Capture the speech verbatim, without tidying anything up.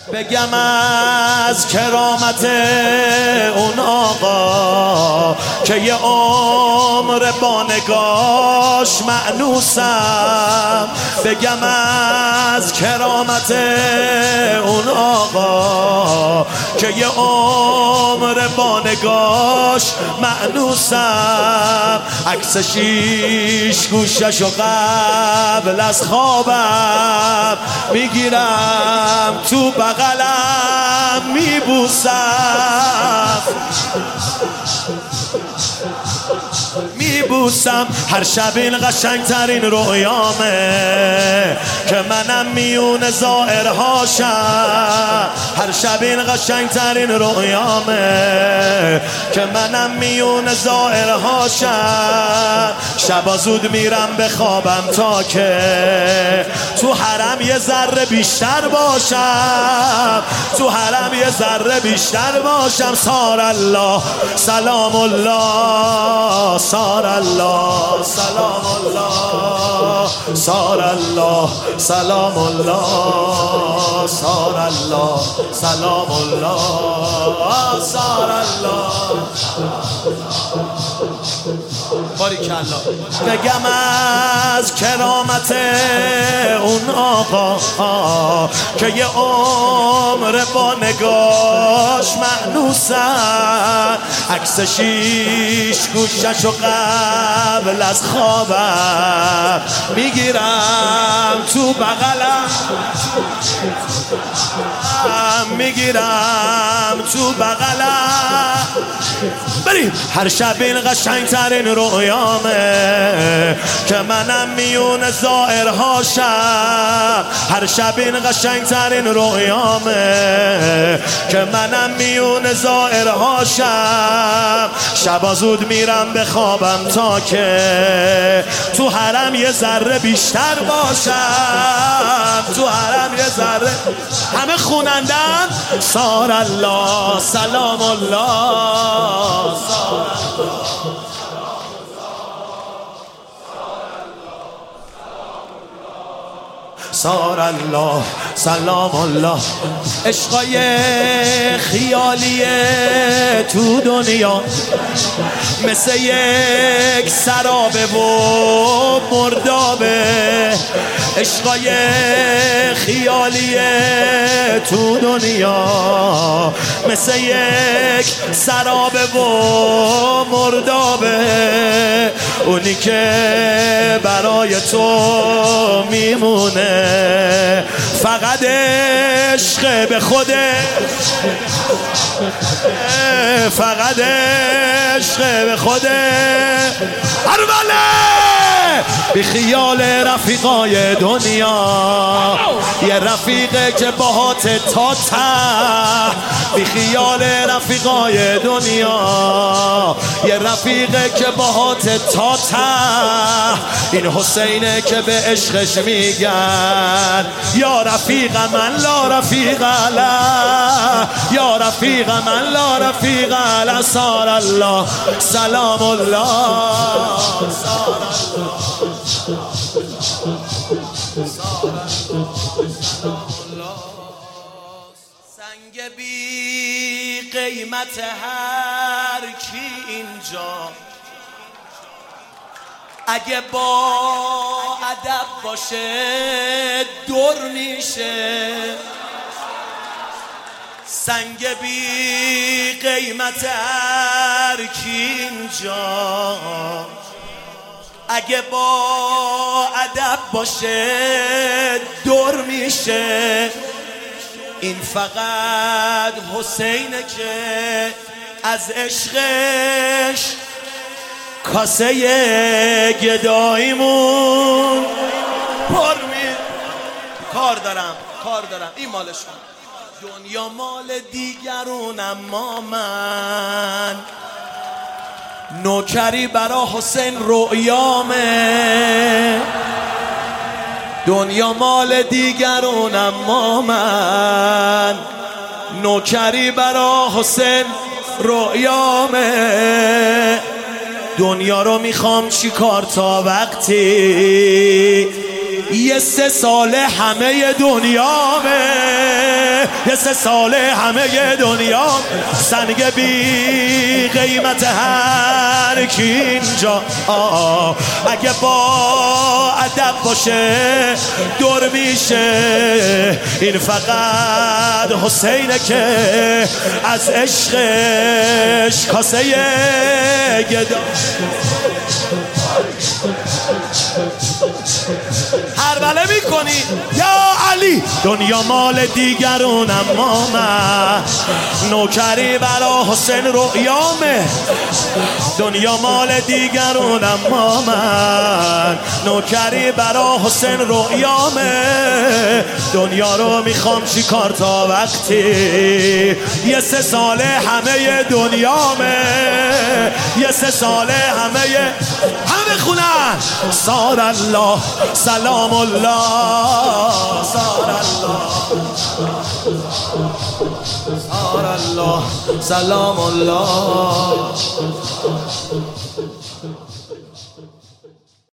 بگم از کرامت اون آقا که یه عمر با نگاش مأنوسم. بگم از کرامت اون آقا که یه عمر با نگاش مأنوسم. عکس شیش گوشش و قبل از خوابم میگیرم تو بغلم میبوسم میبوسم. هر شب این قشنگترین رویامه که منم میون زائرهاشم. هر شب این قشنگترین رویامه که منم میون زائرهاشم. شبا زود میرم به خوابم تا که تو حرم یه ذره بیشتر باشم. تو حرم یه ذره بیشتر باشم. سار الله سلام الله سار الله سلام الله سار الله سلام الله سار الله سلام الله سار الله. باریکالله. بگم از کرامت اون آقا که یه عمر با نگاش مأنوسم. عکس شیش گوشش و قبل از خوابم میگیرم تو بغلم میگیرم تو بغلم. بریم. هر شب این قشنگترین رویامه که منم میون زائرهاشم. هر شب این قشنگترین رویامه که منم میون زائرهاشم. شبا زود میرم به خوابم تا که تو حرم یه ذره بیشتر باشم. تو حرم یه ذره. همه خونندن سار الله سلام الله سار سار الله سلام الله. عشقای خیالیه تو دنیا مثل یک سرابه و مردابه. عشقای خیالیه تو دنیا مثل یک سرابه و مردابه. اونی که برای تو میمونه فقط عشق به خوده. فقط عشق به خوده. ارمله بی خیال رفیقای دنیا یه رفیقه که باهات تا ته. بی خیال رفیقای دنیا یه رفیقه که باهات تا ته. این حسینه که به عشقش میگن یا رفیق من لا رفیق له یا رفیق من لا رفیق له. سار الله سلام الله سار الله. سنگ بی قیمت هر کی اینجا اگه با ادب باشه دور میشه. سنگ بی قیمت هر کی اینجا اگه با ادب باشه دور میشه. این فقط حسینه که از عشقش کاسه گداییمون پر می. کار دارم کار دارم این مالشون. دنیا مال دیگرونم اما من نوکری برا حسین رؤیامه. دنیا مال دیگرونم اما من نوکری برا حسین رؤیامه. دنیا رو میخوام چیکار تا وقتی یه سه ساله همه دنیامه. یه سه ساله همه دنیا سنگ بی قیمت هر کی اینجا. اگه با ادب باشه دور میشه، این فقط حسینه که از عشقش کاسه گدا. هربله میکنی یا علی. دنیا مال دیگرون اما من نوکری برا حسین رؤیامه. دنیا مال دیگرون اما من نوکری برا حسین رؤیامه. دنیا رو میخوام چی کار تا وقتی یه سه ساله همه دنیامه. یه سه ساله همه همه خونن سار الله سلام الله سار الله سار الله سلام الله.